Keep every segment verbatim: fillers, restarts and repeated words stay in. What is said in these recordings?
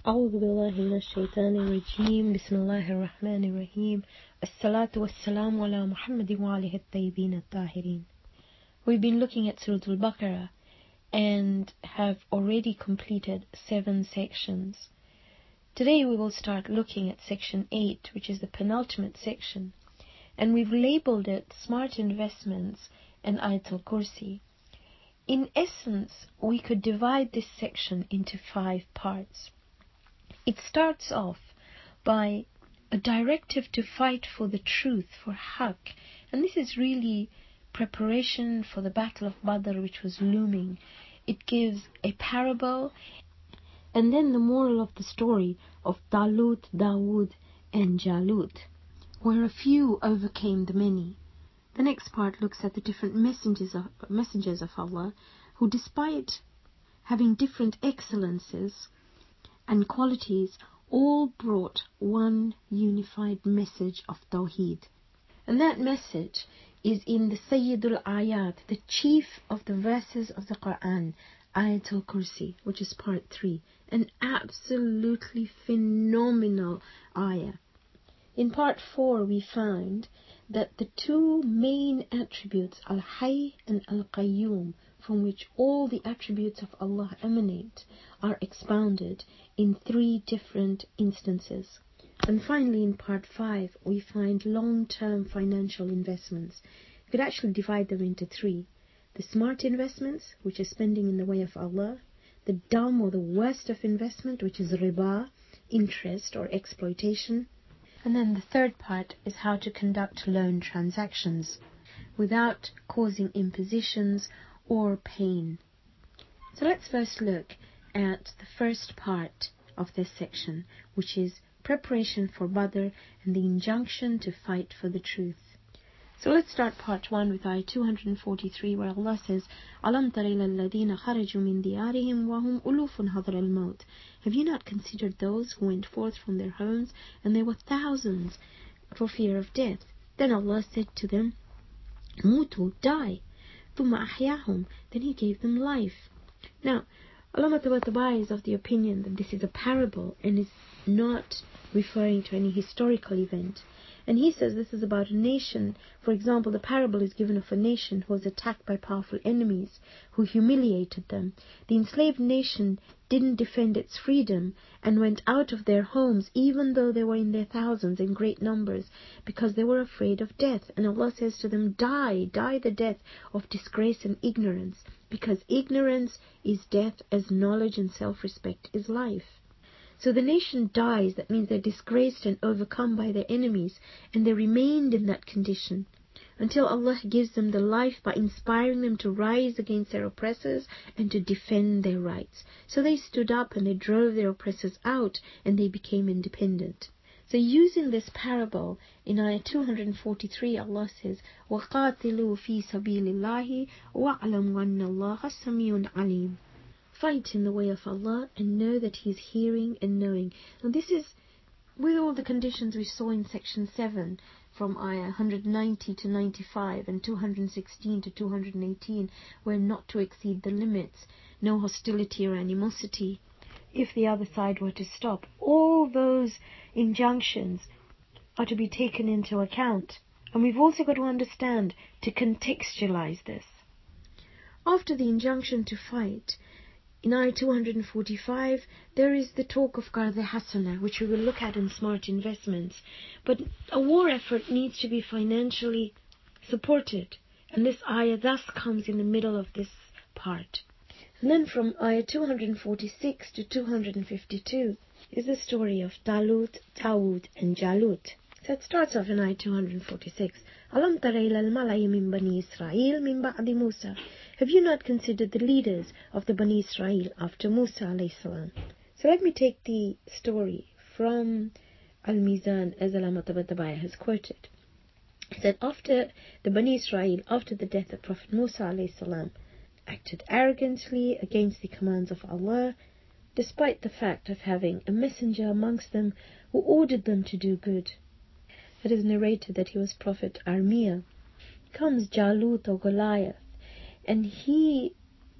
أعوذ بالله من الشيطان الرجيم بسم الله الرحمن الرحيم الصلاة والسلام على محمد وآله الطيبين الطاهرين. We've been looking at Surah Al-Baqarah and have already completed seven sections. Today we will start looking at section eight, which is the penultimate section, and we've labeled it Smart Investments and Ayatul Kursi. In essence, we could divide this section into five parts. It starts off by a directive to fight for the truth, for haqq, and this is really preparation for the Battle of Badr, which was looming. It gives a parable and then the moral of the story of Talut, Dawood and Jalut, where a few overcame the many. The next part looks at the different messengers of, messengers of Allah, who despite having different excellences and qualities, all brought one unified message of Tawheed. And that message is in the Sayyidul Ayat, the chief of the verses of the Quran, Ayatul Kursi, which is part three, an absolutely phenomenal ayah. In part four we find that the two main attributes, Al-Hayy and Al-Qayyum, from which all the attributes of Allah emanate, are expounded in three different instances. And finally, in part five, we find long-term financial investments. You could actually divide them into three. The smart investments, which is spending in the way of Allah. The dumb or the worst of investment, which is riba, interest or exploitation. And then the third part is how to conduct loan transactions without causing impositions or pain. So let's first look at the first part of this section, which is preparation for Badr and the injunction to fight for the truth. So let's start part one with ayah two hundred forty-three, where Allah says, Alam tara ila alladhina kharaju min diyarihim wa hum ulufun hadra al-maut. Have you not considered those who went forth from their homes, and there were thousands for fear of death? Then Allah said to them, Mutu, die. Thumma ahyahum, then He gave them life. Now, Allama Tabatabai is of the opinion that this is a parable and is not referring to any historical event. And he says this is about a nation. For example, the parable is given of a nation who was attacked by powerful enemies who humiliated them. The enslaved nation didn't defend its freedom and went out of their homes, even though they were in their thousands in great numbers, because they were afraid of death. And Allah says to them, die, die the death of disgrace and ignorance, because ignorance is death as knowledge and self-respect is life. So the nation dies, that means they're disgraced and overcome by their enemies, and they remained in that condition until Allah gives them the life by inspiring them to rise against their oppressors and to defend their rights. So they stood up and they drove their oppressors out and they became independent. So using this parable in ayah two hundred forty-three, Allah says, وَقَاتِلُوا فِي سَبِيلِ اللَّهِ وَاعْلَمُوا أَنَّ اللَّهَ سَمِيعٌ عَلِيمٌ. Fight in the way of Allah and know that He is hearing and knowing. And this is with all the conditions we saw in section seven, from ayah one hundred ninety to ninety-five and two hundred sixteen to two hundred eighteen, where not to exceed the limits, no hostility or animosity if the other side were to stop. All those injunctions are to be taken into account. And we've also got to understand, to contextualize this. After the injunction to fight, in ayah two hundred forty-five, there is the talk of Qarz Hasana, which we will look at in smart investments. But a war effort needs to be financially supported. And this ayah thus comes in the middle of this part. And then from ayah two hundred forty-six to two hundred fifty-two is the story of Talut, Dawood and Jalut. So it starts off in ayah two hundred forty-six. Alam tara ila al-mala'i min bani Israel min ba'di Musa. Have you not considered the leaders of the Bani Israel after Musa alayhi salam? So let me take the story from Al-Mizan, as Allama Tabatabai has quoted. He said, after the Bani Israel, after the death of Prophet Musa alayhi salam, acted arrogantly against the commands of Allah, despite the fact of having a messenger amongst them who ordered them to do good. It is narrated that he was Prophet Armia. Comes Jalut or Goliath, and he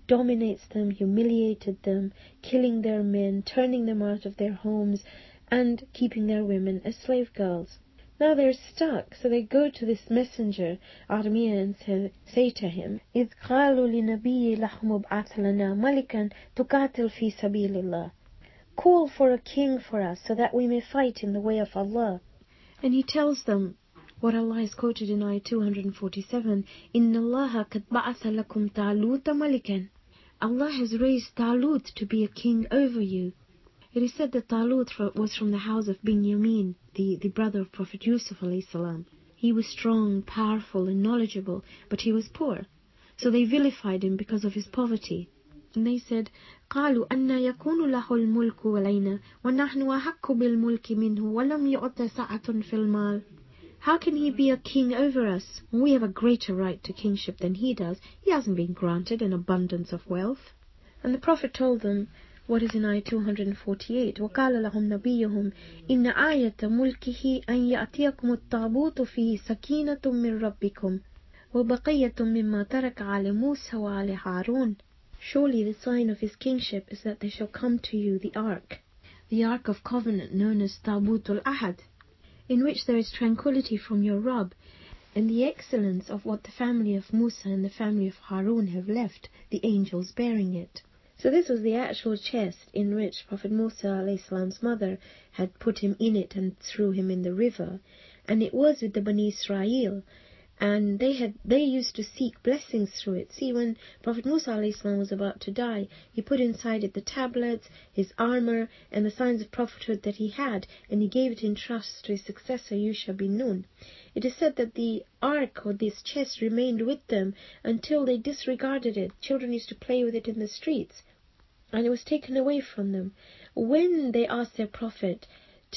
dominates them, humiliated them, killing their men, turning them out of their homes, and keeping their women as slave girls. Now they're stuck, so they go to this messenger, Armia, and say, say to him, إِذْ قَالُوا لِنَبِيِّ لَهُمُ ابْعَثْ لَنَا مَلِكًا تُقَاتِلْ فِي سَبِيلِ اللَّهِ. Call for a king for us, so that we may fight in the way of Allah. And he tells them what Allah is quoted in Ayah two forty-seven, إِنَّ اللَّهَ قَدْ بَعَثَ لَكُمْ طَالُوتَ مَلِكًا. Allah has raised Talut to be a king over you. It is said that Talut was from the house of Binyamin, the, the brother of Prophet Yusuf alayhi salam. He was strong, powerful and knowledgeable, but he was poor. So they vilified him because of his poverty. And they said, قَالُوا أَنَّا يَكُونُ لَهُ الْمُلْكُ وَلَيْنَا وَنَحْنُ أَحَقُّ بِالْمُلْكِ مِنْهُ وَلَمْ يُعْطَ سَعَةٌ فِي الْمَالِ. How can he be a king over us? We have a greater right to kingship than he does. He hasn't been granted an abundance of wealth. And the Prophet told them what is in Ayah two forty-eight, وَقَالَ لَهُمْ نَبِيُّهُمْ إِنَّ آيَةَ مُلْكِهِ أَنْ يَأْتِيَكُمُ التَّابُوتُ فِيهِ سَكِينَةٌ مِّن رَبِّكُمْ وَبَقِيَّةٌ مِّمَّا تَرَكَ عَلَى مُوسَى وَعَلَى هَارُونَ. Surely the sign of his kingship is that there shall come to you the ark, the ark of covenant known as Tabutul Ahad, in which there is tranquility from your Rabb, and the excellence of what the family of Musa and the family of Harun have left, the angels bearing it. So this was the actual chest in which Prophet Musa alayhi salam's mother had put him in it and threw him in the river, and it was with the Bani Israel, and they had they used to seek blessings through it. See, when Prophet Musa alayhi salam was about to die, he put inside it the tablets, his armor, and the signs of prophethood that he had, and he gave it in trust to his successor Yusha bin Nun. It is said that the ark or this chest remained with them until they disregarded it. Children used to play with it in the streets, and it was taken away from them. When they asked their prophet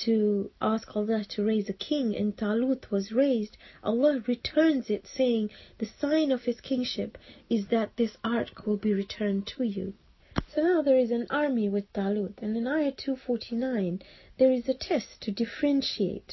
to ask Allah to raise a king, and Talut was raised, Allah returns it, saying the sign of his kingship is that this ark will be returned to you. So now there is an army with Talut, and in Ayah two forty-nine there is a test to differentiate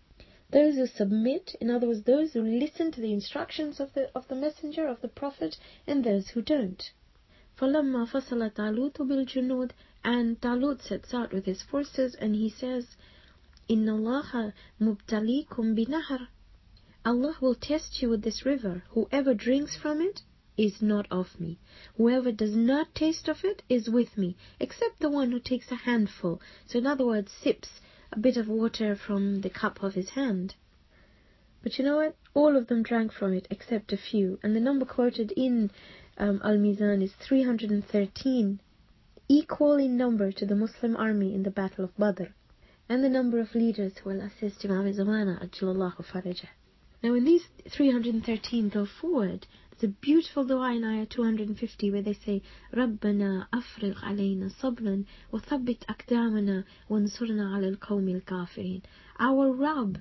those who submit, in other words, those who listen to the instructions of the of the messenger, of the prophet, and those who don't. فَلَمَّا فَصَلَ طَالُوتُ بِالْجُنُودِ, and Talut sets out with his forces, and he says, إِنَّ اللَّهَ مُبْتَلِيكُمْ بِنَهَرٍ. Allah will test you with this river. Whoever drinks from it is not of me. Whoever does not taste of it is with me, except the one who takes a handful. So in other words, sips a bit of water from the cup of his hand. But you know what? All of them drank from it except a few. And the number quoted in um, Al-Mizan is three hundred thirteen, equal in number to the Muslim army in the Battle of Badr, and the number of leaders who will assist Imam Zamana Ajjalallahu Farajah. Now when these three hundred thirteen go forward, there's a beautiful dua in Ayah two fifty where they say, رَبَّنَا أَفْرِغْ عَلَيْنَا صَبْرًا وَثَبِّتْ أَقْدَامَنَا وَانْصُرْنَا عَلَى الْقَوْمِ الْكَافِرِينَ. Our Rabb,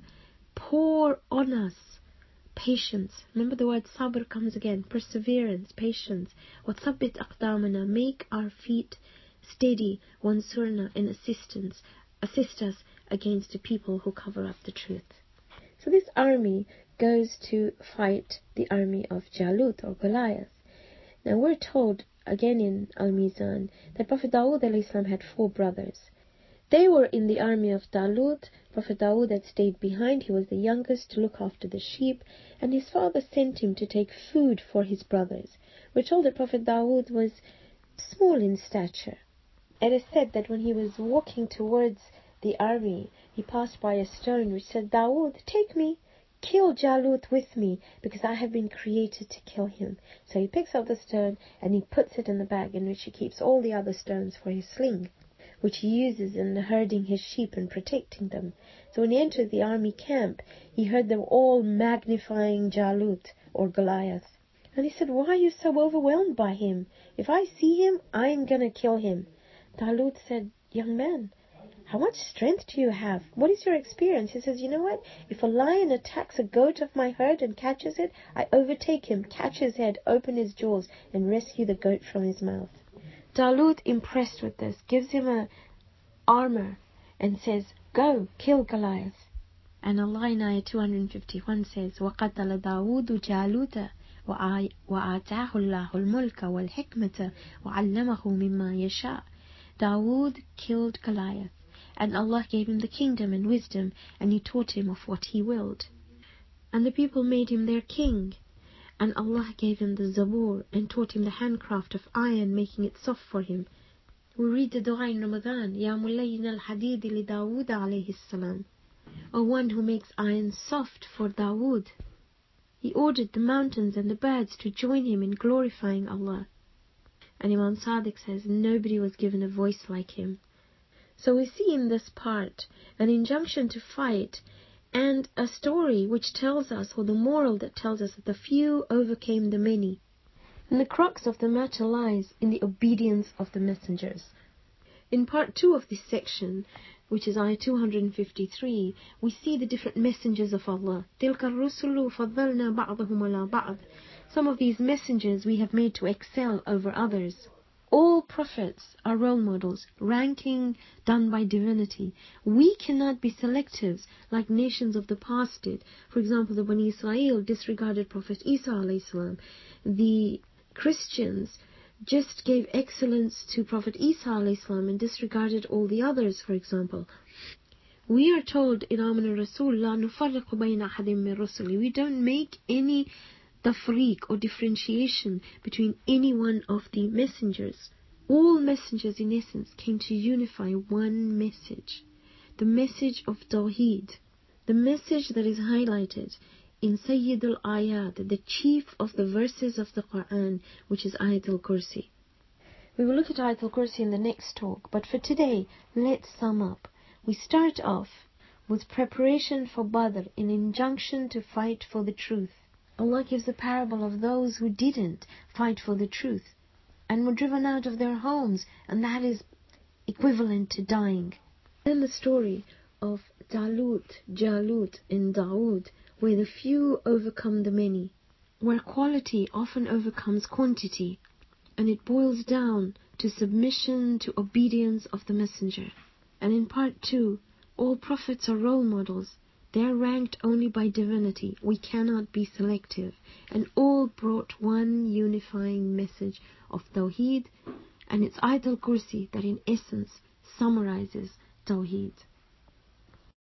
pour on us patience. Remember the word sabr comes again, perseverance, patience. وَثَبِّتْ أَقْدَامَنَا, make our feet steady, وَانْصُرْنَا, and assistance, assist us against the people who cover up the truth. So this army goes to fight the army of Jalut or Goliath. Now we're told again in Al-Mizan that Prophet Dawood alayhi salam had four brothers. They were in the army of Talut. Prophet Dawood had stayed behind. He was the youngest to look after the sheep, and his father sent him to take food for his brothers. We're told that Prophet Dawood was small in stature. It is said that when he was walking towards the army, he passed by a stone which said, Dawood, take me, kill Jalut with me, because I have been created to kill him. So he picks up the stone and he puts it in the bag in which he keeps all the other stones for his sling, which he uses in herding his sheep and protecting them. So when he entered the army camp, he heard them all magnifying Jalut or Goliath. And he said, why are you so overwhelmed by him? If I see him, I'm gonna kill him. Talut said, young man, how much strength do you have? What is your experience? He says, you know what? If a lion attacks a goat of my herd and catches it, I overtake him, catch his head, open his jaws, and rescue the goat from his mouth. Talut, impressed with this, gives him a armor and says, go, kill Goliath. And Allah in Ayah two fifty-one says, وَقَتَلَ دَاوُودُ جَالُوتَ وآتاه الله الملك والحكمة وعلمه مما يشاء. Dawood killed Goliath, and Allah gave him the kingdom and wisdom, and He taught him of what He willed. And the people made him their king, and Allah gave him the Zabur and taught him the handcraft of iron, making it soft for him. We read the dua in Ramadan, Ya Mulayyin al-Hadid li Dawood alayhi salam, O one who makes iron soft for Dawood. He ordered the mountains and the birds to join him in glorifying Allah. And Imam Sadiq says, nobody was given a voice like him. So we see in this part an injunction to fight, and a story which tells us, or the moral that tells us, that the few overcame the many. And the crux of the matter lies in the obedience of the messengers. In part two of this section, which is ayah two hundred fifty-three, we see the different messengers of Allah. تِلْكَ الرُّسُلُ فَضَّلْنَا بَعْضَهُمْ عَلَى بَعْضٍ. Some of these messengers we have made to excel over others. All prophets are role models, ranking done by divinity. We cannot be selectives like nations of the past did. For example, the Bani Israel disregarded Prophet Isa alayhi salam. The Christians just gave excellence to Prophet Isa alayhi salam and disregarded all the others, for example. We are told in Amana Rasul, La nufarriqu bayna ahadim min rusuli. We don't make any tafriq or differentiation between any one of the messengers. All messengers in essence came to unify one message, the message of Tawheed, the message that is highlighted in Sayyidul Ayat, the chief of the verses of the Quran, which is Ayatul Kursi. We will look at Ayatul Kursi in the next talk, but for today, let's sum up. We start off with preparation for Badr, an injunction to fight for the truth. Allah gives the parable of those who didn't fight for the truth and were driven out of their homes, and that is equivalent to dying. Then the story of Talut, Jalut and Dawood, where the few overcome the many, where quality often overcomes quantity, and it boils down to submission, to obedience of the messenger. And in part two, all prophets are role models. They are ranked only by divinity. We cannot be selective. And all brought one unifying message of Tawheed, and it's Ayatul Kursi that in essence summarizes Tawheed.